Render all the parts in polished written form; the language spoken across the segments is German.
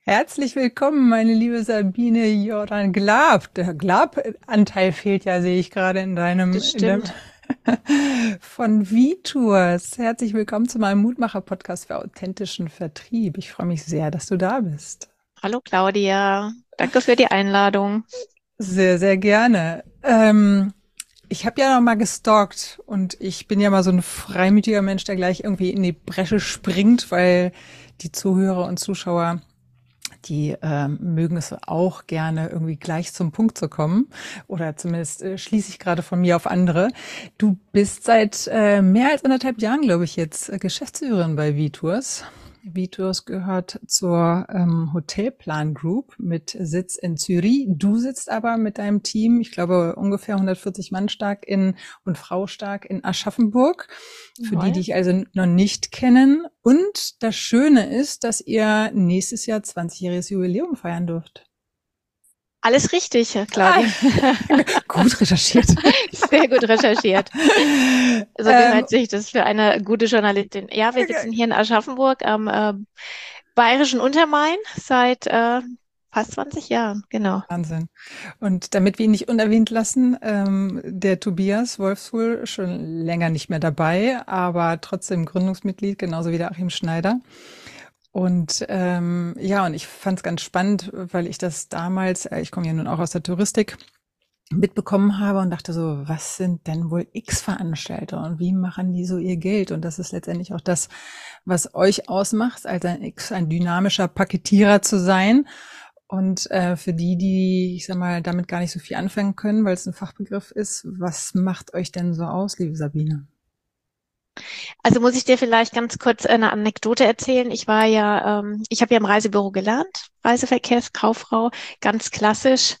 Herzlich willkommen, meine liebe Sabine Jordan Glab. Der Glab-Anteil fehlt ja, sehe ich gerade Das in deinem stimmt. von V-Tours. Herzlich willkommen zu meinem Mutmacher-Podcast für authentischen Vertrieb. Ich freue mich sehr, dass du da bist. Hallo Claudia, danke für die Einladung. Sehr, sehr gerne. Ich habe ja noch mal gestalkt und ich bin ja mal so ein freimütiger Mensch, der gleich irgendwie in die Bresche springt, weil die Zuhörer und Zuschauer die mögen es auch gerne, irgendwie gleich zum Punkt zu kommen. Oder zumindest schließe ich gerade von mir auf andere. Du bist seit mehr als 1,5 Jahren, glaube ich, jetzt Geschäftsführerin bei V-Tours. V-Tours gehört zur Hotelplan Group mit Sitz in Zürich. Du sitzt aber mit deinem Team, ich glaube ungefähr 140 Mann stark und Frau stark in Aschaffenburg. Für die, die Jawohl. ich also noch nicht kennen. Und das Schöne ist, dass ihr nächstes Jahr 20-jähriges Jubiläum feiern dürft. Alles richtig, Ah, Claudia. gut recherchiert. Sehr gut recherchiert. So ähm, gehört sich das für eine gute Journalistin. Ja, wir sitzen hier in Aschaffenburg am Bayerischen Untermain seit fast 20 Jahren, genau. Wahnsinn. Und damit wir ihn nicht unerwähnt lassen, der Tobias Wolfsfuhl schon länger nicht mehr dabei, aber trotzdem Gründungsmitglied, genauso wie der Achim Schneider. Und ja, und ich fand es ganz spannend, weil ich das damals, ich komme ja nun auch aus der Touristik, mitbekommen habe und dachte so, was sind denn wohl X-Veranstalter und wie machen die so ihr Geld? Und das ist letztendlich auch das, was euch ausmacht, als ein X, ein dynamischer Paketierer zu sein. Und für die, die, ich sag mal, damit gar nicht so viel anfangen können, weil es ein Fachbegriff ist, was macht euch denn so aus, liebe Sabine? Also muss ich dir vielleicht ganz kurz eine Anekdote erzählen. Ich habe ja im Reisebüro gelernt, Reiseverkehrskauffrau, ganz klassisch,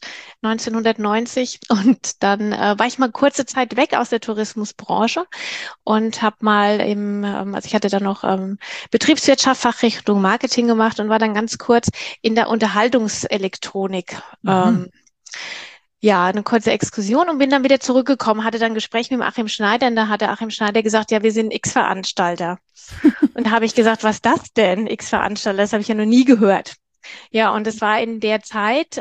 1990. Und dann war ich mal kurze Zeit weg aus der Tourismusbranche und habe mal also ich hatte dann noch Betriebswirtschaft, Fachrichtung Marketing gemacht und war dann ganz kurz in der Unterhaltungselektronik. Mhm. Ähm, ja, eine kurze Exkursion und bin dann wieder zurückgekommen, hatte dann ein Gespräch mit dem Achim Schneider und da hat der Achim Schneider gesagt, ja, wir sind X-Veranstalter. Und da habe ich gesagt, was ist das denn, X-Veranstalter? Das habe ich ja noch nie gehört. Ja, und es war in der Zeit,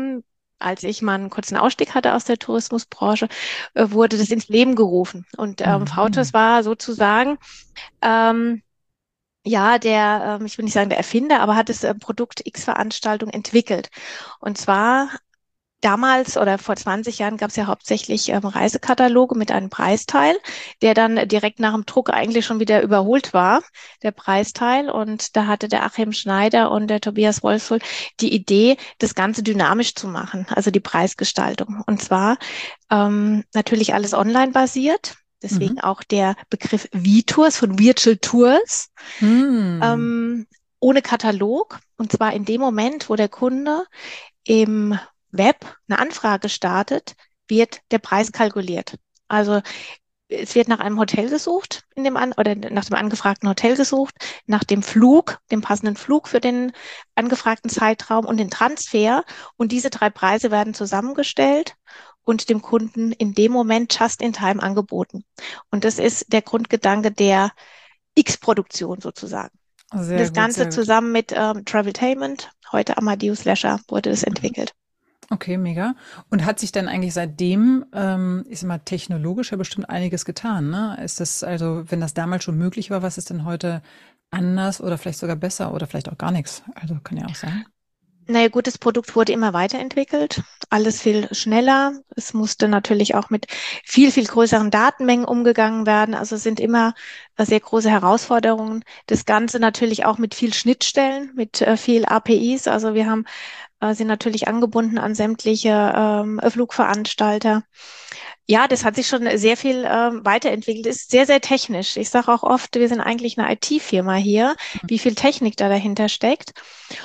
als ich mal einen kurzen Ausstieg hatte aus der Tourismusbranche, wurde das ins Leben gerufen. Und VTUS Mhm. war sozusagen, ähm, ja, ich will nicht sagen der Erfinder, aber hat das Produkt X-Veranstaltung entwickelt. Und zwar damals oder vor 20 Jahren gab es ja hauptsächlich Reisekataloge mit einem Preisteil, der dann direkt nach dem Druck eigentlich schon wieder überholt war, der Preisteil. Und da hatte der Achim Schneider und der Tobias Wolfsohl die Idee, das Ganze dynamisch zu machen, also die Preisgestaltung. Und zwar natürlich alles online basiert. Mhm. Deswegen auch der Begriff V-Tours von Virtual Tours, Mhm. ähm, ohne Katalog. Und zwar in dem Moment, wo der Kunde im Web eine Anfrage startet, wird der Preis kalkuliert. Also es wird nach einem Hotel gesucht, oder nach dem angefragten Hotel gesucht, nach dem Flug, dem passenden Flug für den angefragten Zeitraum und den Transfer. Und diese drei Preise werden zusammengestellt und dem Kunden in dem Moment just in time angeboten. Und das ist der Grundgedanke der X-Produktion sozusagen. Und Sehr das gut, Ganze sehr gut. zusammen mit Traveltainment, heute Amadeus Leisure, wurde das Mhm. entwickelt. Okay, mega. Und hat sich dann eigentlich seitdem, ich sag mal, technologisch ja bestimmt einiges getan, ne? Ist das also, wenn das damals schon möglich war, was ist denn heute anders oder vielleicht sogar besser oder vielleicht auch gar nichts? Also kann ja auch sein. Naja, gut, das Produkt wurde immer weiterentwickelt, alles viel schneller. Es musste natürlich auch mit viel größeren Datenmengen umgegangen werden. Also es sind immer sehr große Herausforderungen. Das Ganze natürlich auch mit viel Schnittstellen, mit viel APIs. Also sind natürlich angebunden an sämtliche Flugveranstalter. Ja, das hat sich schon sehr viel weiterentwickelt. Ist sehr technisch. Ich sage auch oft, wir sind eigentlich eine IT-Firma hier, wie viel Technik da dahinter steckt.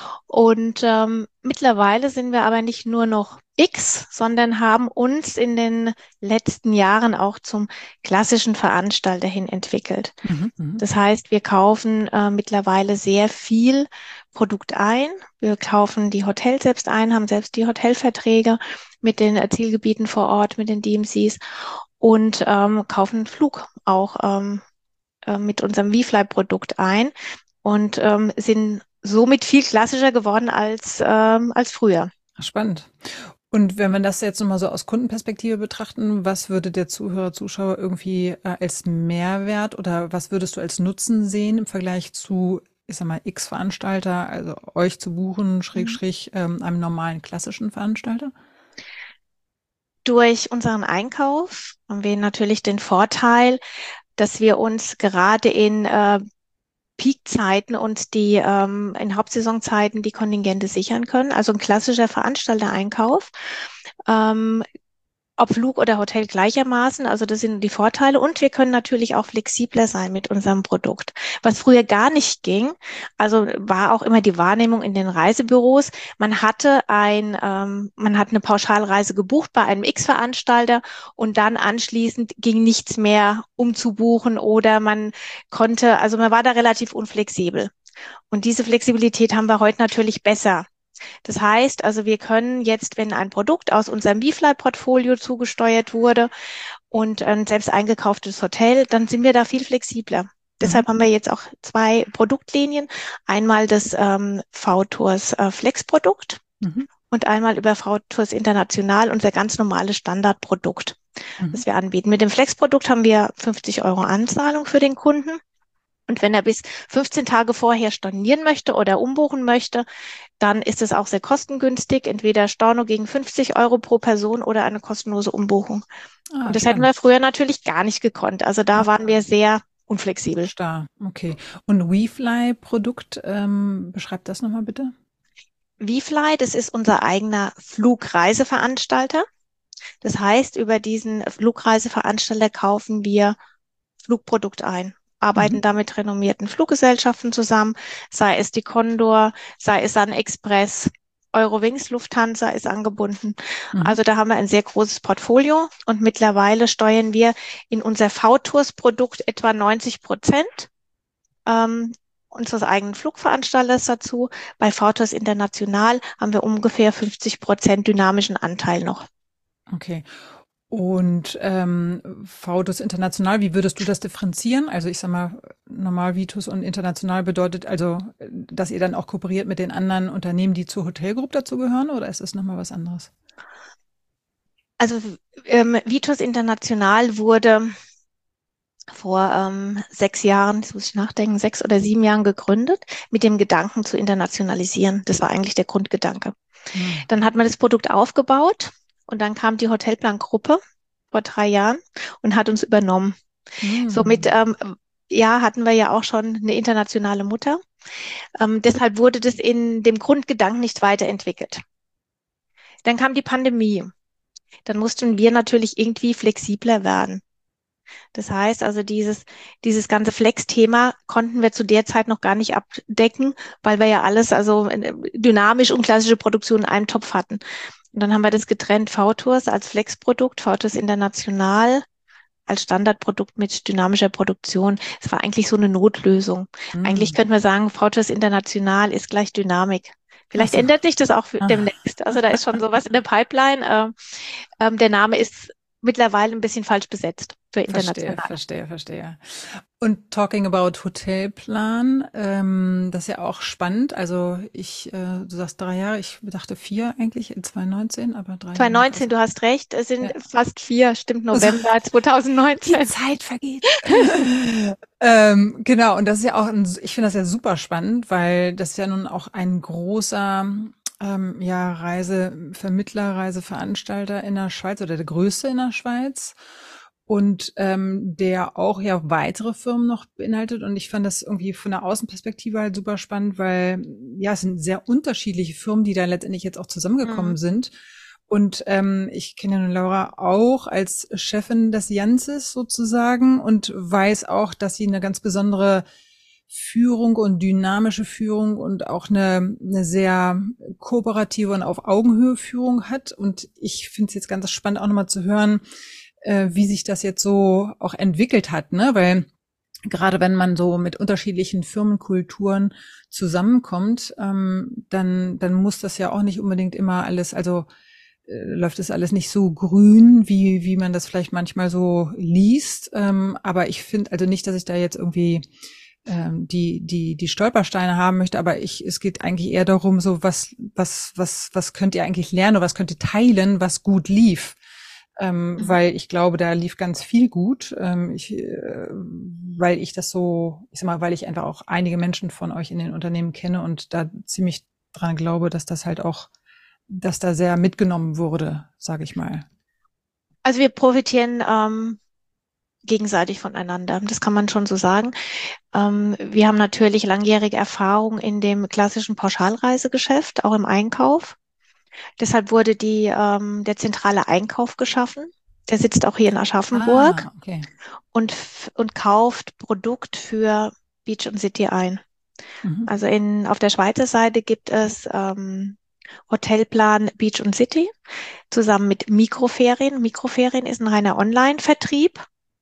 Und mittlerweile sind wir aber nicht nur noch X, sondern haben uns in den letzten Jahren auch zum klassischen Veranstalter hin entwickelt. Mhm, mhm. Das heißt, wir kaufen mittlerweile sehr viel Produkt ein. Wir kaufen die Hotels selbst ein, haben selbst die Hotelverträge mit den Zielgebieten vor Ort, mit den DMCs und kaufen Flug auch mit unserem WeFly-Produkt ein und sind somit viel klassischer geworden als früher. Spannend. Und wenn wir das jetzt nochmal so aus Kundenperspektive betrachten, was würde der Zuhörer, Zuschauer irgendwie als Mehrwert oder was würdest du als Nutzen sehen im Vergleich zu, ich sag mal, X-Veranstalter, also euch zu buchen, Schrägstrich, einem normalen klassischen Veranstalter? Durch unseren Einkauf haben wir natürlich den Vorteil, dass wir uns gerade in Peakzeiten und die in Hauptsaisonzeiten die Kontingente sichern können. Also ein klassischer Veranstaltereinkauf. Ähm, Ob Flug oder Hotel gleichermaßen, also das sind die Vorteile. Und wir können natürlich auch flexibler sein mit unserem Produkt. Was früher gar nicht ging, also war auch immer die Wahrnehmung in den Reisebüros. Man hat eine Pauschalreise gebucht bei einem X-Veranstalter und dann anschließend ging nichts mehr umzubuchen oder man war da relativ unflexibel. Und diese Flexibilität haben wir heute natürlich besser. Das heißt, also wir können jetzt, wenn ein Produkt aus unserem B-Fly-Portfolio zugesteuert wurde und ein selbst eingekauftes Hotel, dann sind wir da viel flexibler. Mhm. Deshalb haben wir jetzt auch zwei Produktlinien. Einmal das V-Tours Flex-Produkt Mhm. und einmal über V-Tours International unser ganz normales Standardprodukt, Mhm. das wir anbieten. Mit dem Flex-Produkt haben wir 50 € Anzahlung für den Kunden. Und wenn er bis 15 Tage vorher stornieren möchte oder umbuchen möchte, dann ist es auch sehr kostengünstig. Entweder Storno gegen 50 € pro Person oder eine kostenlose Umbuchung. Ah, Und das hätten wir spannend. früher natürlich gar nicht gekonnt. Also da waren wir sehr unflexibel. Starr, okay. Und WeFly-Produkt, beschreibt das nochmal bitte? VFly, das ist unser eigener Flugreiseveranstalter. Das heißt, über diesen Flugreiseveranstalter kaufen wir Flugprodukt ein, Mhm. arbeiten da mit renommierten Fluggesellschaften zusammen, sei es die Condor, sei es Sun Express, Eurowings, Lufthansa ist angebunden. Mhm. Also da haben wir ein sehr großes Portfolio und mittlerweile steuern wir in unser V-Tours-Produkt etwa 90% ähm, unseres eigenen Flugveranstalters dazu. Bei V-Tours International haben wir ungefähr 50% dynamischen Anteil noch. Okay. Und VTUS international, wie würdest du das differenzieren? Also ich sag mal, normal Vitus und international bedeutet also, dass ihr dann auch kooperiert mit den anderen Unternehmen, die zur Hotelgroup dazugehören, oder ist das nochmal was anderes? Also Vitus International wurde vor 6 Jahren, jetzt muss ich nachdenken, 6 oder 7 Jahren gegründet, mit dem Gedanken zu internationalisieren. Das war eigentlich der Grundgedanke. Hm. Dann hat man das Produkt aufgebaut und dann kam die Hotelplan-Gruppe vor 3 Jahren und hat uns übernommen. Somit Hm. ja, hatten wir ja auch schon eine internationale Mutter. Deshalb wurde das in dem Grundgedanken nicht weiterentwickelt. Dann kam die Pandemie. Dann mussten wir natürlich irgendwie flexibler werden. Das heißt also, dieses ganze Flex-Thema konnten wir zu der Zeit noch gar nicht abdecken, weil wir ja alles, also dynamisch und klassische Produktion in einem Topf hatten. Und dann haben wir das getrennt, V-Tours als Flex-Produkt, V-Tours International als Standardprodukt mit dynamischer Produktion. Es war eigentlich so eine Notlösung. Eigentlich Hm. könnte man sagen, V-Tours International ist gleich Dynamik. Ach Vielleicht so. ändert sich das auch Ah. demnächst. Also da ist schon sowas in der Pipeline. Der Name ist mittlerweile ein bisschen falsch besetzt für Verstehe, international. verstehe, verstehe. Und talking about Hotelplan, das ist ja auch spannend. Also du sagst 3 Jahre, ich dachte 4 eigentlich in 2019, aber 3 Jahre. 2019, du hast recht, es sind Ja. fast 4, stimmt, Also, November die 2019. Zeit vergeht. Genau, und das ist ja auch, ich finde das ja super spannend, weil das ist ja nun auch ein großer ja, Reisevermittler, Reiseveranstalter in der Schweiz oder der größte in der Schweiz und der auch ja weitere Firmen noch beinhaltet. Und ich fand das irgendwie von der Außenperspektive halt super spannend, weil ja, es sind sehr unterschiedliche Firmen, die da letztendlich jetzt auch zusammengekommen Mhm. sind. Und ich kenne ja nun Laura auch als Chefin des Janzes sozusagen und weiß auch, dass sie eine ganz besondere Führung und dynamische Führung und auch eine sehr kooperative und auf Augenhöhe Führung hat. Und ich finde es jetzt ganz spannend, auch nochmal zu hören, wie sich das jetzt so auch entwickelt hat, ne? Weil gerade wenn man so mit unterschiedlichen Firmenkulturen zusammenkommt, dann muss das ja auch nicht unbedingt immer alles, also läuft das alles nicht so grün, wie man das vielleicht manchmal so liest. Aber ich finde also nicht, dass ich da jetzt irgendwie die Stolpersteine haben möchte, aber es geht eigentlich eher darum, so was könnt ihr eigentlich lernen oder was könnt ihr teilen, was gut lief. Weil ich glaube, da lief ganz viel gut. Weil ich das so, ich sag mal, weil ich einfach auch einige Menschen von euch in den Unternehmen kenne und da ziemlich dran glaube, dass das halt auch, dass da sehr mitgenommen wurde, sage ich mal. Also wir profitieren gegenseitig voneinander. Das kann man schon so sagen. Wir haben natürlich langjährige Erfahrung in dem klassischen Pauschalreisegeschäft, auch im Einkauf. Deshalb wurde der zentrale Einkauf geschaffen. Der sitzt auch hier in Aschaffenburg Okay. und kauft Produkt für Beach und City ein. Mhm. Also auf der Schweizer Seite gibt es Hotelplan Beach und City zusammen mit Mikroferien. Mikroferien ist ein reiner Online-Vertrieb.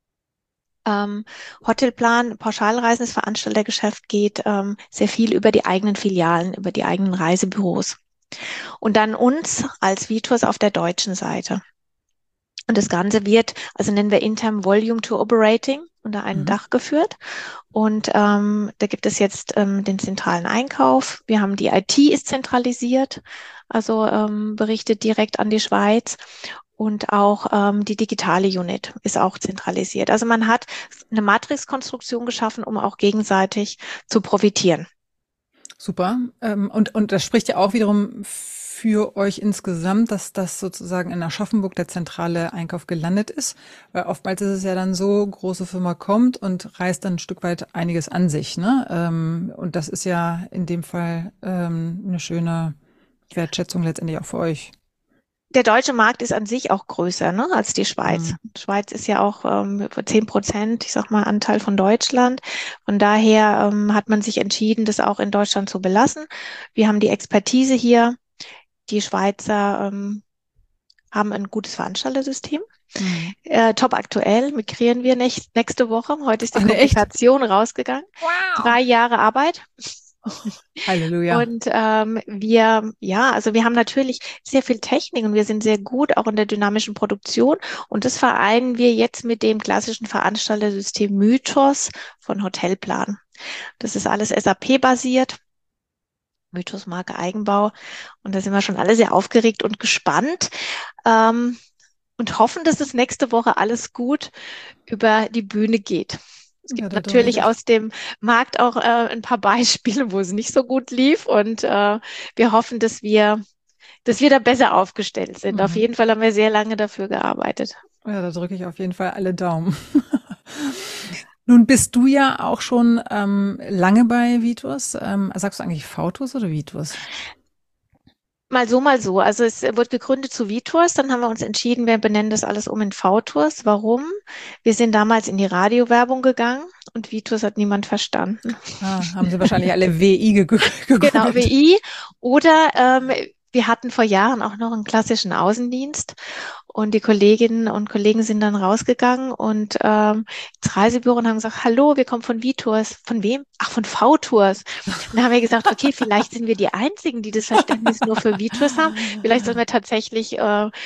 Hotelplan, Pauschalreisen, das Veranstaltergeschäft geht sehr viel über die eigenen Filialen, über die eigenen Reisebüros. Und dann uns als Vitus auf der deutschen Seite. Und das Ganze wird, also nennen wir intern Volume to Operating, unter einem Dach geführt. Und da gibt es jetzt den zentralen Einkauf. Wir haben die IT ist zentralisiert, also berichtet direkt an die Schweiz. Und auch die digitale Unit ist auch zentralisiert. Also man hat eine Matrixkonstruktion geschaffen, um auch gegenseitig zu profitieren. Super. Und das spricht ja auch wiederum für euch insgesamt, dass das sozusagen in Aschaffenburg der zentrale Einkauf gelandet ist. Weil oftmals ist es ja dann so, große Firma kommt und reißt dann ein Stück weit einiges an sich, ne? Und das ist ja in dem Fall eine schöne Wertschätzung letztendlich auch für euch. Der deutsche Markt ist an sich auch größer, ne, als die Schweiz. Mhm. Die Schweiz ist ja auch 10%, ich sag mal, Anteil von Deutschland. Von daher hat man sich entschieden, das auch in Deutschland zu belassen. Wir haben die Expertise hier. Die Schweizer haben ein gutes Veranstaltersystem. Mhm. Top aktuell, migrieren wir nächste Woche. Heute ist die Ach, ne, echt? Kommunikation rausgegangen. Wow. 3 Jahre Arbeit. Halleluja. Und also wir haben natürlich sehr viel Technik und wir sind sehr gut auch in der dynamischen Produktion. Und das vereinen wir jetzt mit dem klassischen Veranstaltersystem Mythos von Hotelplan. Das ist alles SAP-basiert. Mythos Marke Eigenbau. Und da sind wir schon alle sehr aufgeregt und gespannt. Und hoffen, dass es nächste Woche alles gut über die Bühne geht. Es Ja, gibt da drücke ich natürlich auf. aus dem Markt auch ein paar Beispiele, wo es nicht so gut lief. Und wir hoffen, dass wir da besser aufgestellt sind. Auf Mhm. jeden Fall haben wir sehr lange dafür gearbeitet. Ja, da drücke ich auf jeden Fall alle Daumen. Nun bist du ja auch schon lange bei Vitus. Sagst du eigentlich Vautus oder Vitus? Mal so, mal so. Also es wurde gegründet zu Vitus, dann haben wir uns entschieden, wir benennen das alles um in Vautus. Warum? Wir sind damals in die Radiowerbung gegangen und Vitus hat niemand verstanden. Haben sie wahrscheinlich alle WI Genau, gegoogelt. WI. Oder wir hatten vor Jahren auch noch einen klassischen Außendienst und die Kolleginnen und Kollegen sind dann rausgegangen und ins Reisebüro und haben gesagt, hallo, wir kommen von V-Tours. Von wem? Ach, von V-Tours. Und dann haben wir gesagt, okay, vielleicht sind wir die Einzigen, die das Verständnis nur für V-Tours haben. Vielleicht sollen wir tatsächlich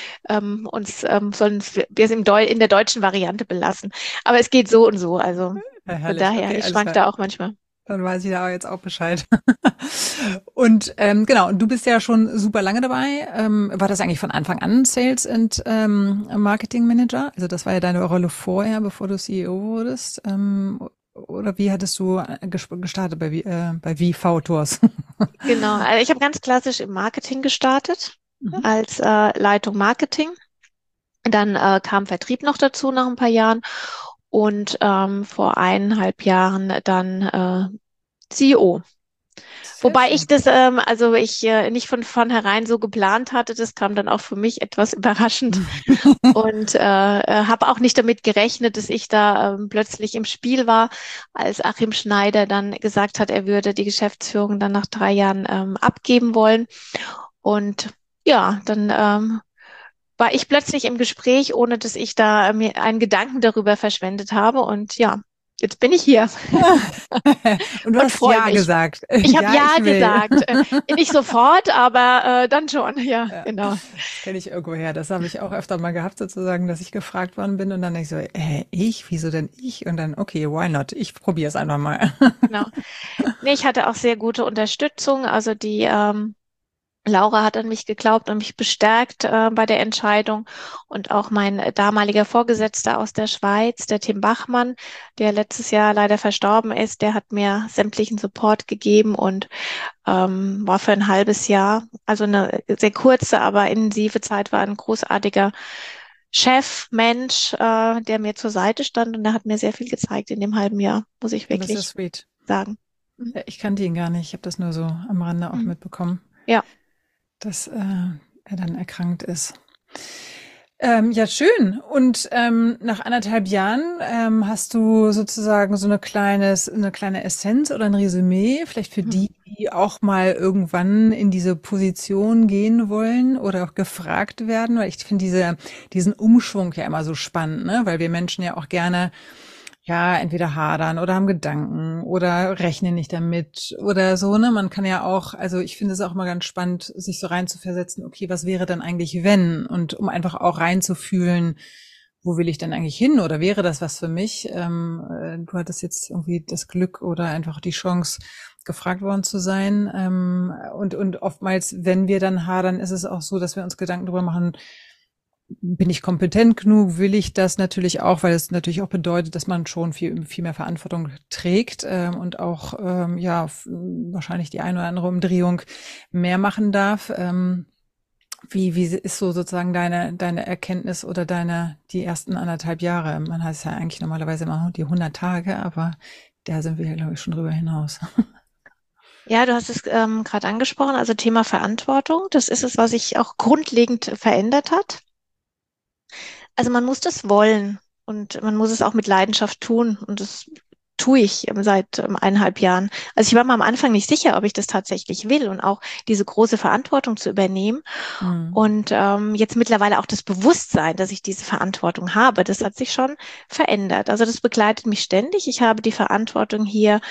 sollen wir es in der deutschen Variante belassen. Aber es geht so und so. Also Ja, von herrlich. daher, Okay, ich alles schwank klar. da auch manchmal. Dann weiß ich da jetzt auch Bescheid. Und genau, und du bist ja schon super lange dabei. War das eigentlich von Anfang an Sales und Marketing Manager? Also das war ja deine Rolle vorher, bevor du CEO wurdest. Oder wie hattest du gestartet bei VV-Tours? Genau, also ich habe ganz klassisch im Marketing gestartet, Mhm. als Leitung Marketing. Dann kam Vertrieb noch dazu nach ein paar Jahren und vor 1,5 Jahren dann CEO. Sehr Wobei ich schön. das, also ich nicht von vornherein so geplant hatte, das kam dann auch für mich etwas überraschend und habe auch nicht damit gerechnet, dass ich da plötzlich im Spiel war, als Achim Schneider dann gesagt hat, er würde die Geschäftsführung dann nach 3 Jahren abgeben wollen. Und ja, dann war ich plötzlich im Gespräch, ohne dass ich da mir einen Gedanken darüber verschwendet habe. Und ja, jetzt bin ich hier Und du und hast freue ja mich. gesagt. Ich habe Ja, ja ich will. gesagt. Nicht sofort, aber dann schon. Ja, Ja, genau. das kenne ich irgendwo her. Das habe ich auch öfter mal gehabt, sozusagen, dass ich gefragt worden bin und dann denke ich so, ich? Wieso denn ich? Und dann, okay, why not? Ich probiere es einfach mal. Genau. Nee, ich hatte auch sehr gute Unterstützung. Also die Laura hat an mich geglaubt und mich bestärkt bei der Entscheidung. Und auch mein damaliger Vorgesetzter aus der Schweiz, der Tim Bachmann, der letztes Jahr leider verstorben ist, der hat mir sämtlichen Support gegeben und war für ein halbes Jahr, also eine sehr kurze, aber intensive Zeit, war ein großartiger Chef, Mensch, der mir zur Seite stand und der hat mir sehr viel gezeigt in dem halben Jahr, muss ich Und das ist ja wirklich sweet. sagen. Mhm. Ja, ich kannte ihn gar nicht. Ich habe das nur so am Rande auch Mhm. mitbekommen, Ja. dass er dann erkrankt ist. Ja, schön. Und nach 1,5 Jahren hast du sozusagen so eine kleine Essenz oder ein Resümee, vielleicht für Mhm. die, die auch mal irgendwann in diese Position gehen wollen oder auch gefragt werden, weil ich finde diesen Umschwung ja immer so spannend, ne? Weil wir Menschen ja auch gerne ja, entweder hadern oder haben Gedanken oder rechnen nicht damit oder so, ne? Man kann ja auch, also ich finde es auch immer ganz spannend, sich so reinzuversetzen, okay, was wäre denn eigentlich wenn? Und um einfach auch reinzufühlen, wo will ich denn eigentlich hin oder wäre das was für mich? Du hattest jetzt irgendwie das Glück oder einfach die Chance, gefragt worden zu sein. Und oftmals, wenn wir dann hadern, ist es auch so, dass wir uns Gedanken darüber machen, bin ich kompetent genug? Will ich das natürlich auch, weil es natürlich auch bedeutet, dass man schon viel mehr Verantwortung trägt und auch ja wahrscheinlich die eine oder andere Umdrehung mehr machen darf. Wie ist so sozusagen deine Erkenntnis oder die ersten 1,5 Jahre? Man heißt ja eigentlich normalerweise immer die 100 Tage, aber da sind wir ja, glaube ich, schon drüber hinaus. Ja, du hast es gerade angesprochen, also Thema Verantwortung. Das ist es, was sich auch grundlegend verändert hat. Also man muss das wollen und man muss es auch mit Leidenschaft tun. Und das tue ich seit 1,5 Jahren. Also ich war mir am Anfang nicht sicher, ob ich das tatsächlich will und auch diese große Verantwortung zu übernehmen. Hm. Und jetzt mittlerweile auch das Bewusstsein, dass ich diese Verantwortung habe, das hat sich schon verändert. Also das begleitet mich ständig. Ich habe die Verantwortung hier,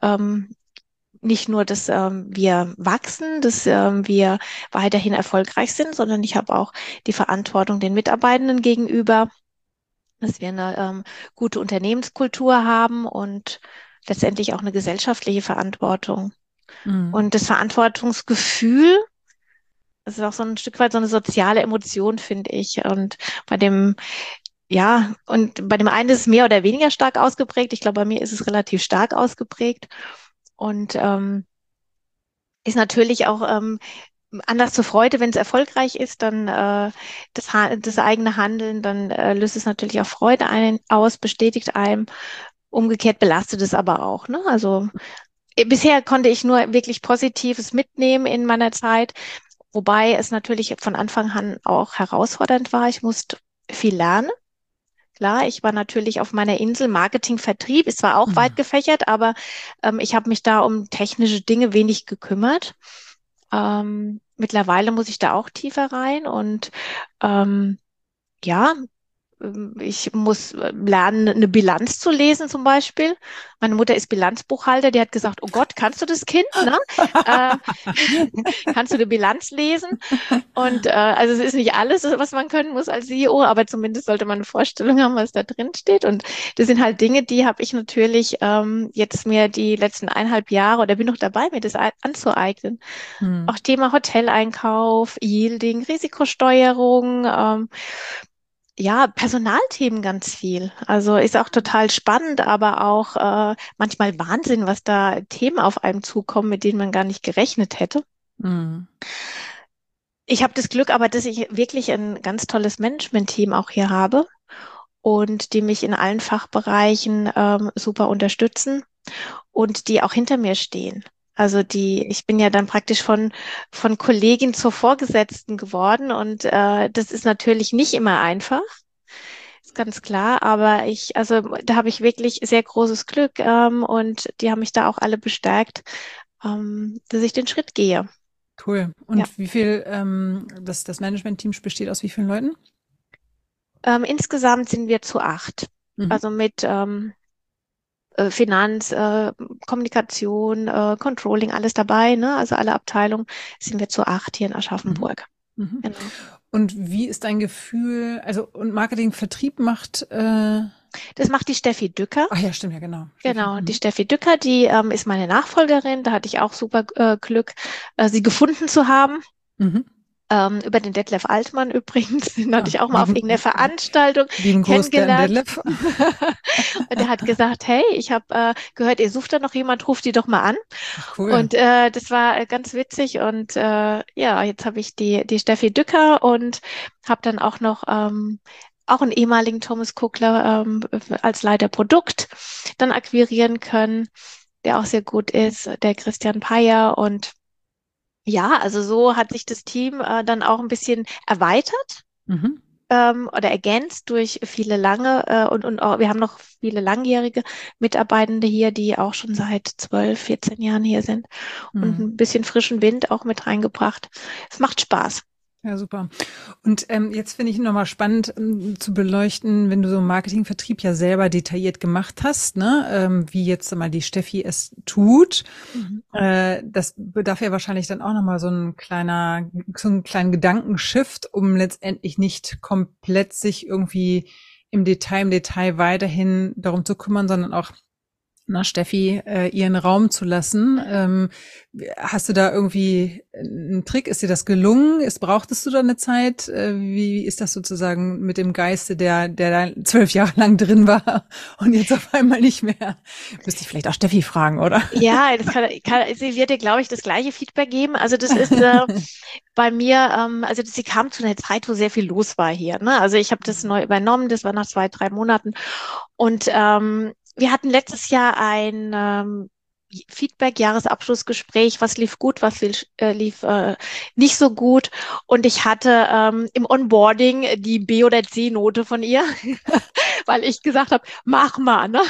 nicht nur, dass wir wachsen, dass wir weiterhin erfolgreich sind, sondern ich habe auch die Verantwortung den Mitarbeitenden gegenüber, dass wir eine gute Unternehmenskultur haben und letztendlich auch eine gesellschaftliche Verantwortung. Hm. Und das Verantwortungsgefühl, das ist auch so ein Stück weit so eine soziale Emotion, finde ich. Und bei dem, ja, und bei dem einen ist es mehr oder weniger stark ausgeprägt. Ich glaube, bei mir ist es relativ stark ausgeprägt. Und ist natürlich auch Anlass zur Freude, wenn es erfolgreich ist, dann das eigene Handeln, dann löst es natürlich auch Freude aus, bestätigt einem. Umgekehrt belastet es aber auch, ne? Also bisher konnte ich nur wirklich Positives mitnehmen in meiner Zeit, wobei es natürlich von Anfang an auch herausfordernd war. Ich musste viel lernen. Klar, ich war natürlich auf meiner Insel. Marketing, Vertrieb ist zwar auch weit gefächert, aber ich habe mich da um technische Dinge wenig gekümmert. Mittlerweile muss ich da auch tiefer rein und ähm, ja, ich muss lernen, eine Bilanz zu lesen zum Beispiel. Meine Mutter ist Bilanzbuchhalter, die hat gesagt, oh Gott, kannst du das Kind, ne? Äh, kannst du eine Bilanz lesen? Und also es ist nicht alles, was man können muss als CEO, aber zumindest sollte man eine Vorstellung haben, was da drin steht. Und das sind halt Dinge, die habe ich natürlich jetzt mir die letzten 1,5 Jahre oder bin noch dabei, mir das anzueignen. Hm. Auch Thema Hoteleinkauf, Yielding, Risikosteuerung, ja, Personalthemen ganz viel. Also ist auch total spannend, aber auch manchmal Wahnsinn, was da Themen auf einem zukommen, mit denen man gar nicht gerechnet hätte. Hm. Ich habe das Glück aber, dass ich wirklich ein ganz tolles Management-Team auch hier habe und die mich in allen Fachbereichen super unterstützen und die auch hinter mir stehen. Also ich bin ja dann praktisch von Kollegin zur Vorgesetzten geworden und das ist natürlich nicht immer einfach, ist ganz klar, aber also da habe ich wirklich sehr großes Glück und die haben mich da auch alle bestärkt, dass ich den Schritt gehe. Cool. Ja. Und wie viel, das Management-Team besteht aus wie vielen Leuten? Insgesamt sind wir zu 8. Mhm. Also mit Finanz, Kommunikation, Controlling, alles dabei, ne? Also alle Abteilungen sind wir zu 8 hier in Mhm. Aschaffenburg. Mhm. Genau. Und wie ist dein Gefühl? Also, und Marketing, Vertrieb macht, Das macht die Steffi Dücker. ach ja, stimmt ja, genau. Steffi. Genau, die Mhm. Steffi Dücker, die ist meine Nachfolgerin. Da hatte ich auch super Glück, sie gefunden zu haben. Mhm. Über den Detlef Altmann übrigens, den hatte Ja, ich auch mal auf irgendeiner Veranstaltung lieben Gruß, der kennengelernt. Detlef. Und er hat gesagt, hey, ich habe gehört, ihr sucht da noch jemand, ruft die doch mal an. Ach, cool. Und das war ganz witzig. Und ja, jetzt habe ich die Steffi Dücker und habe dann auch noch auch einen ehemaligen Thomas Kuckler als Leiter Produkt dann akquirieren können, der auch sehr gut ist, der Christian Peyer. Und ja, also so hat sich das Team dann auch ein bisschen erweitert Mhm. oder ergänzt durch viele lange und auch, wir haben noch viele langjährige Mitarbeitende hier, die auch schon seit 12, 14 Jahren hier sind und Mhm. ein bisschen frischen Wind auch mit reingebracht. Es macht Spaß. Ja, super. Und jetzt finde ich nochmal spannend zu beleuchten, wenn du so Marketing, Vertrieb ja selber detailliert gemacht hast, ne, wie jetzt mal die Steffi es tut. Mhm. Das bedarf ja wahrscheinlich dann auch nochmal so einen kleinen Gedankenshift, um letztendlich nicht komplett sich irgendwie im Detail weiterhin darum zu kümmern, sondern auch Steffi, ihren Raum zu lassen. Hast du da irgendwie einen Trick? Ist dir das gelungen? Brauchtest du da eine Zeit? Wie ist das sozusagen mit dem Geiste, der da 12 Jahre lang drin war und jetzt auf einmal nicht mehr? Müsste ich vielleicht auch Steffi fragen, oder? Ja, sie wird dir, glaube ich, das gleiche Feedback geben. Also das ist bei mir, sie kam zu einer Zeit, wo sehr viel los war hier. Ne? Also ich habe das neu übernommen, das war nach 2, 3 Monaten. Und wir hatten letztes Jahr ein Feedback, Jahresabschlussgespräch, was lief gut, lief nicht so gut. Und ich hatte im Onboarding die B- oder C-Note von ihr, weil ich gesagt habe, mach mal, ne?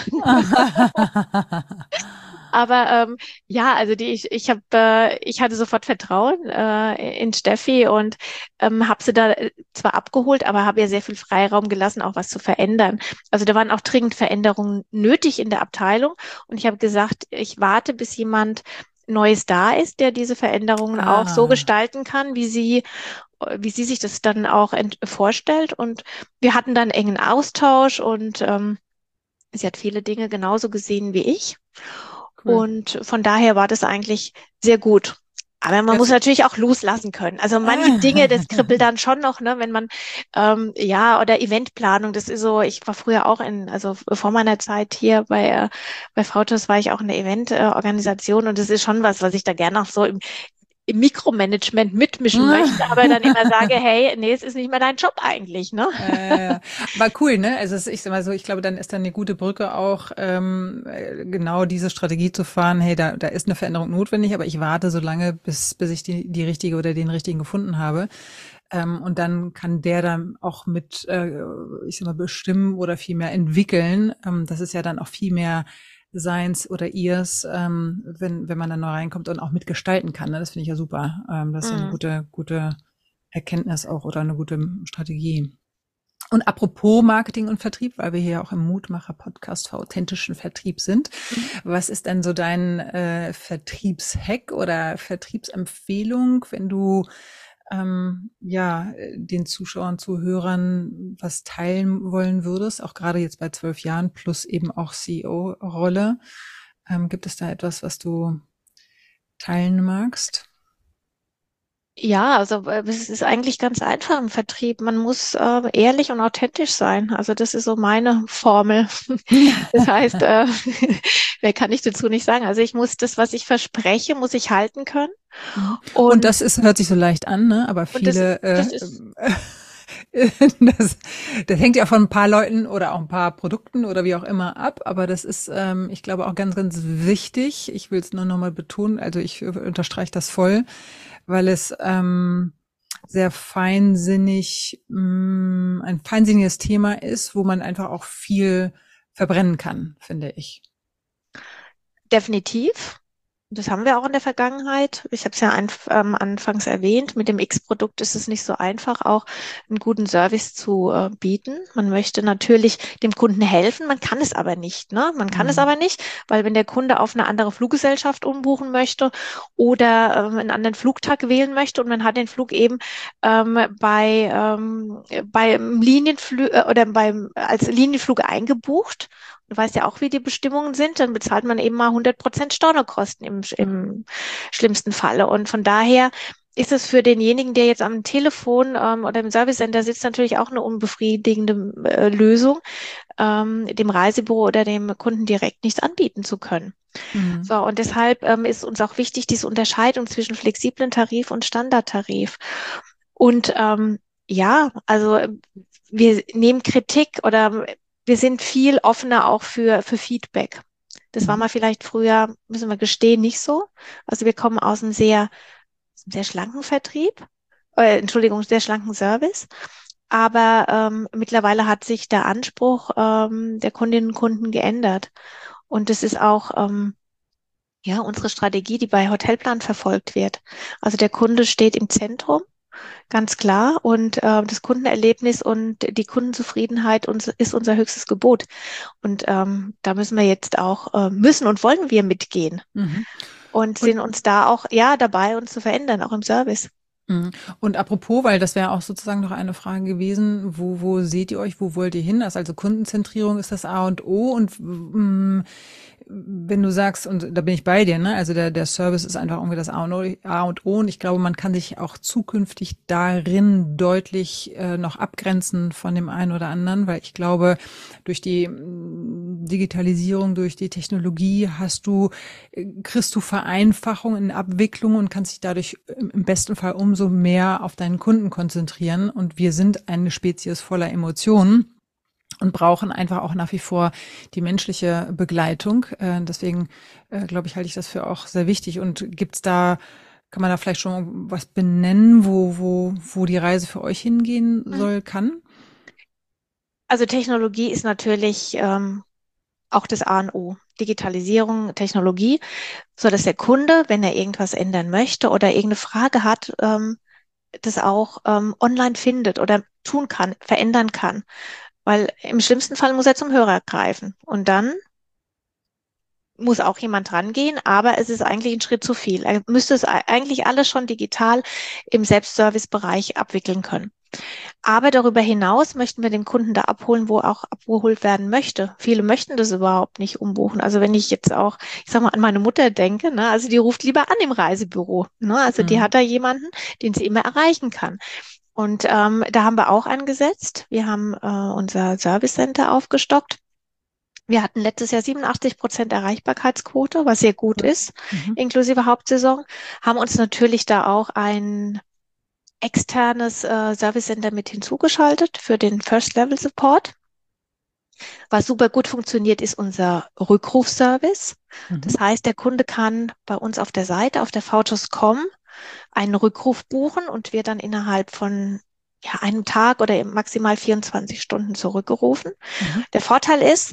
Aber ja, also ich hatte sofort Vertrauen in Steffi und habe sie da zwar abgeholt, aber habe ihr sehr viel Freiraum gelassen, auch was zu verändern. Also da waren auch dringend Veränderungen nötig in der Abteilung und ich habe gesagt, ich warte, bis jemand Neues da ist, der diese Veränderungen auch so Ah, gestalten kann, wie sie sich das dann auch vorstellt. Und wir hatten dann engen Austausch und sie hat viele Dinge genauso gesehen wie ich. cool. Und von daher war das eigentlich sehr gut. Aber man muss Das, natürlich auch loslassen können. Also manche Dinge, das kribbelt dann schon noch, ne, wenn man, ja, oder Eventplanung, das ist so, ich war früher auch also vor meiner Zeit hier bei VTUS war ich auch in der Eventorganisation und das ist schon was ich da gerne auch so im Mikromanagement mitmischen möchte, aber dann immer sage, hey, nee, es ist nicht mehr dein Job eigentlich, ne? aber cool, ne? Also ich sag mal so, ich glaube, dann ist dann eine gute Brücke auch, genau diese Strategie zu fahren. Hey, da ist eine Veränderung notwendig, aber ich warte so lange, bis ich die richtige oder den richtigen gefunden habe. Und dann kann der dann auch mit, ich sag mal, bestimmen oder viel mehr entwickeln. Das ist ja dann auch viel mehr seins oder ihrs, wenn man dann neu reinkommt und auch mitgestalten kann. Ne? Das finde ich ja super. Das ist ja eine Mm. gute Erkenntnis auch oder eine gute Strategie. Und apropos Marketing und Vertrieb, weil wir hier auch im Mutmacher-Podcast für authentischen Vertrieb sind, Mhm. was ist denn so dein Vertriebshack oder Vertriebsempfehlung, wenn du ja den Zuschauern, Zuhörern was teilen wollen würdest, auch gerade jetzt bei 12 Jahren plus eben auch CEO-Rolle? Gibt es da etwas, was du teilen magst? Ja, also es ist eigentlich ganz einfach im Vertrieb. Man muss ehrlich und authentisch sein. Also das ist so meine Formel. Das heißt, mehr kann ich dazu nicht sagen. Also ich muss das, was ich verspreche, muss ich halten können. Mhm. Und Und, das hört sich so leicht an, ne? Aber und das, viele, das ist das, das hängt ja von ein paar Leuten oder auch ein paar Produkten oder wie auch immer ab. Aber das ist, ich glaube, auch ganz wichtig. Ich will es nur nochmal betonen. Also ich unterstreiche das voll, weil es sehr ein feinsinniges Thema ist, wo man einfach auch viel verbrennen kann, finde ich. definitiv. Das haben wir auch in der Vergangenheit. Ich habe es ja anfangs erwähnt. Mit dem X-Produkt ist es nicht so einfach, auch einen guten Service zu bieten. Man möchte natürlich dem Kunden helfen, man kann es aber nicht. Ne? Man kann es Mhm. aber nicht, weil wenn der Kunde auf eine andere Fluggesellschaft umbuchen möchte oder einen anderen Flugtag wählen möchte und man hat den Flug eben beim Linienflug oder als Linienflug eingebucht. Du weißt ja auch, wie die Bestimmungen sind, dann bezahlt man eben mal 100% Stornokosten im schlimmsten Falle. Und von daher ist es für denjenigen, der jetzt am Telefon oder im Service Center sitzt, natürlich auch eine unbefriedigende Lösung, dem Reisebüro oder dem Kunden direkt nichts anbieten zu können. Mhm. So, und deshalb ist uns auch wichtig, diese Unterscheidung zwischen flexiblen Tarif und Standardtarif. Und ja, also wir nehmen Kritik oder wir sind viel offener auch für Feedback. Das war Mhm. mal vielleicht früher, müssen wir gestehen, nicht so. Also wir kommen aus einem sehr schlanken Vertrieb, Entschuldigung, sehr schlanken Service. Aber mittlerweile hat sich der Anspruch der Kundinnen und Kunden geändert. Und das ist auch ja unsere Strategie, die bei Hotelplan verfolgt wird. Also der Kunde steht im Zentrum. Ganz klar. Und das Kundenerlebnis und die Kundenzufriedenheit ist unser höchstes Gebot. Und da müssen wir jetzt auch, müssen und wollen wir mitgehen Mhm. und Und sind uns da auch, ja, dabei, uns zu verändern, auch im Service. mhm. Und apropos, weil das wäre auch sozusagen noch eine Frage gewesen, wo seht ihr euch, wo wollt ihr hin? Also Kundenzentrierung ist das A und O und wenn du sagst, und da bin ich bei dir, ne? Also der Service ist einfach irgendwie das A und O und ich glaube, man kann sich auch zukünftig darin deutlich noch abgrenzen von dem einen oder anderen, weil ich glaube, durch die Digitalisierung, durch die Technologie kriegst du Vereinfachung in Abwicklung und kannst dich dadurch im besten Fall umso mehr auf deinen Kunden konzentrieren. Und wir sind eine Spezies voller Emotionen und brauchen einfach auch nach wie vor die menschliche Begleitung. Deswegen glaube ich, halte ich das für auch sehr wichtig. Und gibt's da, kann man da vielleicht schon was benennen, wo die Reise für euch hingehen Mhm. soll, kann? Also Technologie ist natürlich auch das A und O. Digitalisierung, Technologie, so dass der Kunde, wenn er irgendwas ändern möchte oder irgendeine Frage hat, das auch online findet oder tun kann, verändern kann. Weil im schlimmsten Fall muss er zum Hörer greifen. Und dann muss auch jemand rangehen, aber es ist eigentlich ein Schritt zu viel. Er müsste es eigentlich alles schon digital im Selbstservice-Bereich abwickeln können. Aber darüber hinaus möchten wir den Kunden da abholen, wo auch abgeholt werden möchte. Viele möchten das überhaupt nicht umbuchen. Also wenn ich jetzt auch, ich sag mal, an meine Mutter denke, ne, also die ruft lieber an im Reisebüro. Ne, also die Mhm. hat da jemanden, den sie immer erreichen kann. Und da haben wir auch angesetzt. Wir haben unser Service Center aufgestockt. Wir hatten letztes Jahr 87% Erreichbarkeitsquote, was sehr gut Cool. ist, Mhm. inklusive Hauptsaison. Haben uns natürlich da auch ein externes Service Center mit hinzugeschaltet für den First Level Support. Was super gut funktioniert, ist unser Rückrufservice. Mhm. Das heißt, der Kunde kann bei uns auf der Seite, auf der VTUS.com, einen Rückruf buchen und wird dann innerhalb von ja, einem Tag oder maximal 24 Stunden zurückgerufen. Mhm. Der Vorteil ist,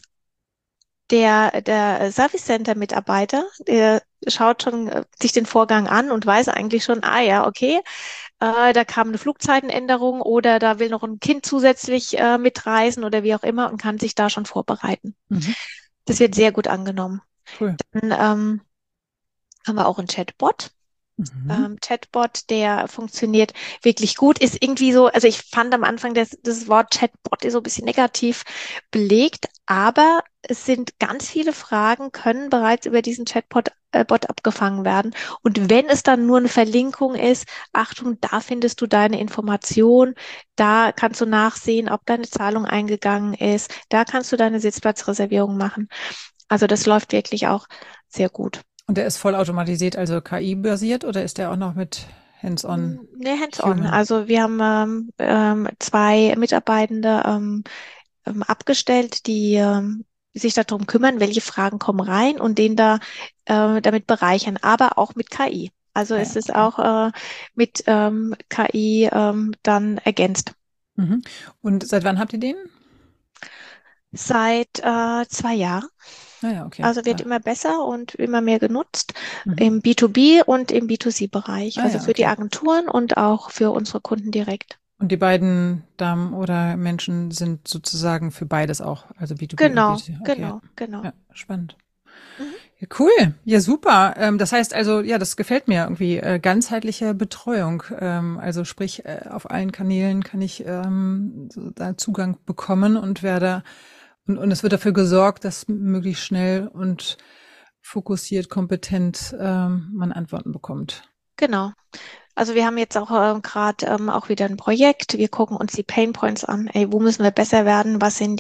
der Service Center Mitarbeiter, der schaut schon sich den Vorgang an und weiß eigentlich schon, ah ja, okay, da kam eine Flugzeitenänderung oder da will noch ein Kind zusätzlich mitreisen oder wie auch immer und kann sich da schon vorbereiten. Mhm. Das wird sehr gut angenommen. Cool. Dann haben wir auch einen Chatbot. Mhm. Chatbot, der funktioniert wirklich gut, ist irgendwie so, also ich fand am Anfang das Wort Chatbot ist so ein bisschen negativ belegt, aber es sind ganz viele Fragen, können bereits über diesen Chatbot Bot abgefangen werden. Und wenn es dann nur eine Verlinkung ist, Achtung, da findest du deine Information, da kannst du nachsehen, ob deine Zahlung eingegangen ist, da kannst du deine Sitzplatzreservierung machen. Also das läuft wirklich auch sehr gut. Und der ist vollautomatisiert, also KI-basiert, oder ist der auch noch mit Hands-on Nee, hands-on. Human? Also wir haben zwei Mitarbeitende abgestellt, die sich darum kümmern, welche Fragen kommen rein und den da damit bereichern, aber auch mit KI. Also Ah es ja, ist okay. auch mit KI dann ergänzt. Mhm. Und seit wann habt ihr den? Seit 2 Jahren. Naja, okay. Also wird immer besser und immer mehr genutzt Mhm. im B2B und im B2C-Bereich, Ah also ja, für die okay. Agenturen und auch für unsere Kunden direkt. Und die beiden Damen oder Menschen sind sozusagen für beides auch, also B2B und Genau, B2C. Okay, ja. genau, genau. Ja, spannend. Mhm. Ja, cool. Ja, super. Das heißt also, ja, das gefällt mir irgendwie, ganzheitliche Betreuung. Also sprich, auf allen Kanälen kann ich so da Zugang bekommen und werde und es wird dafür gesorgt, dass möglichst schnell und fokussiert, kompetent man Antworten bekommt. Genau. Also wir haben jetzt auch gerade auch wieder ein Projekt. Wir gucken uns die Pain Points an. Ey, wo müssen wir besser werden? Was sind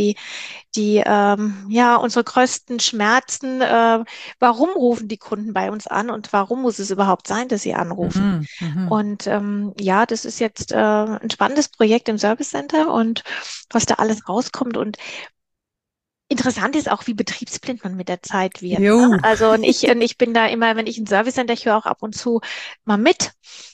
ja, unsere größten Schmerzen? Warum rufen die Kunden bei uns an und warum muss es überhaupt sein, dass sie anrufen? Mhm, mhm. Und ja, das ist jetzt ein spannendes Projekt im Service Center und was da alles rauskommt. Und interessant ist auch, wie betriebsblind man mit der Zeit wird. Ne? Jo. Also und ich bin da immer, wenn ich ein Service Center, ich höre auch ab und zu mal mit,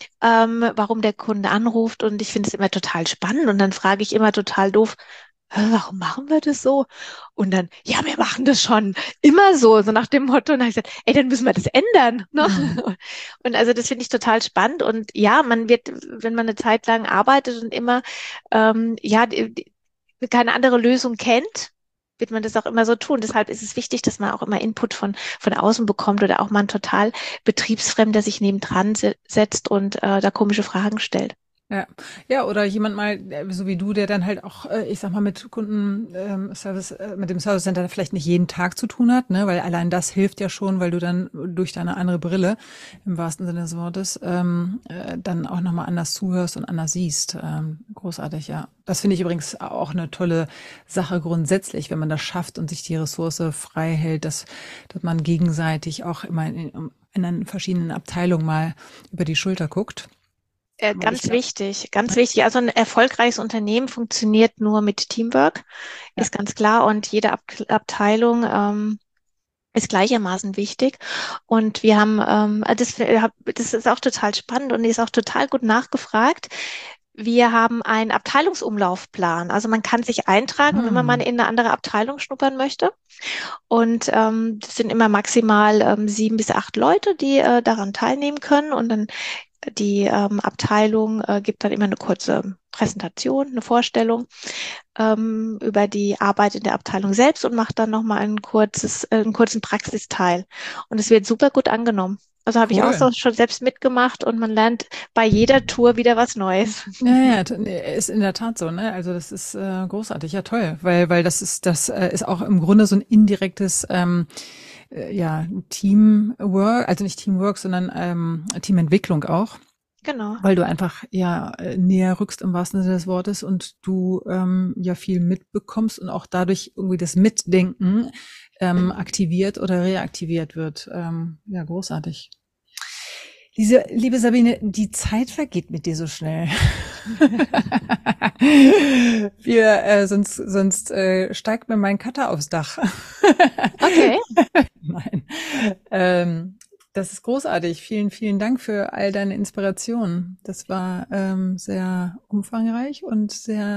warum der Kunde anruft und ich finde es immer total spannend und dann frage ich immer total doof, warum machen wir das so? Und dann, ja, wir machen das schon immer so, so nach dem Motto. Und dann habe ich gesagt, ey, dann müssen wir das ändern. Ne? Mhm. Und also das finde ich total spannend. Und ja, man wird, wenn man eine Zeit lang arbeitet und immer ja, keine andere Lösung kennt, wird man das auch immer so tun. Deshalb ist es wichtig, dass man auch immer Input von außen bekommt oder auch mal ein total Betriebsfremder sich nebendran setzt und da komische Fragen stellt. Ja, ja, oder jemand mal, so wie du, der dann halt auch, ich sag mal, mit Service, mit dem Service Center vielleicht nicht jeden Tag zu tun hat, ne, weil allein das hilft ja schon, weil du dann durch deine andere Brille, im wahrsten Sinne des Wortes, dann auch nochmal anders zuhörst und anders siehst. Großartig, ja. Das finde ich übrigens auch eine tolle Sache grundsätzlich, wenn man das schafft und sich die Ressource frei hält, dass man gegenseitig auch immer in den verschiedenen Abteilungen mal über die Schulter guckt. Weil ich Ganz glaube, wichtig, ganz wichtig. Also ein erfolgreiches Unternehmen funktioniert nur mit Teamwork, ja. ist ganz klar. Und jede Abteilung ist gleichermaßen wichtig. Und wir haben, das ist auch total spannend und ist auch total gut nachgefragt. Wir haben einen Abteilungsumlaufplan. Also man kann sich eintragen, wenn man mal Hm. in eine andere Abteilung schnuppern möchte. Und das sind immer maximal 7 bis 8 Leute, die daran teilnehmen können. Und dann die Abteilung gibt dann immer eine kurze Präsentation, eine Vorstellung über die Arbeit in der Abteilung selbst und macht dann nochmal einen kurzen Praxisteil. Und es wird super gut angenommen. Also habe ich auch Cool. so schon selbst mitgemacht und man lernt bei jeder Tour wieder was Neues. Ja, ja, nee, ist in der Tat so, ne? Also das ist großartig, ja toll, weil das ist auch im Grunde so ein indirektes ja Teamwork, also nicht Teamwork, sondern Teamentwicklung auch, Genau. weil du einfach ja näher rückst im wahrsten Sinne des Wortes und du ja viel mitbekommst und auch dadurch irgendwie das Mitdenken aktiviert oder reaktiviert wird. Ja, großartig. Liebe Sabine, die Zeit vergeht mit dir so schnell. Sonst steigt mir mein Cutter aufs Dach. Okay, Nein. Das ist großartig. Vielen, vielen Dank für all deine Inspirationen. Das war sehr umfangreich und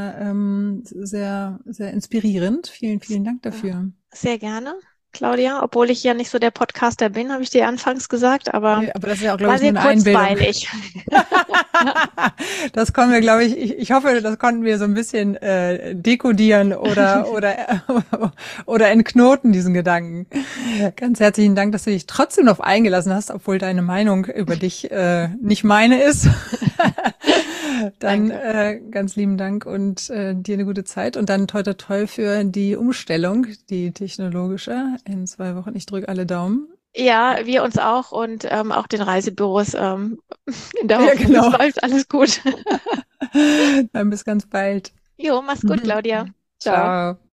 sehr inspirierend. Vielen, vielen Dank ja, dafür. sehr gerne, Claudia. Obwohl ich ja nicht so der Podcaster bin, habe ich dir anfangs gesagt, aber Aber das ist ja auch, glaube war ich, nur sehr eine Einbildung. kurzweilig. Das können wir, glaube ich hoffe, das konnten wir so ein bisschen dekodieren oder entknoten, diesen Gedanken. Ganz herzlichen Dank, dass du dich trotzdem noch eingelassen hast, obwohl deine Meinung über dich nicht meine ist. Dann Danke. ganz lieben Dank und dir eine gute Zeit und dann toi toi toi für die Umstellung, die technologische in 2 Wochen. Ich drücke alle Daumen. Ja, wir uns auch und auch den Reisebüros in der Ja, Hoffnung, es genau. läuft alles gut. Dann bis ganz bald. Jo, mach's gut, Claudia. Ciao. Ciao.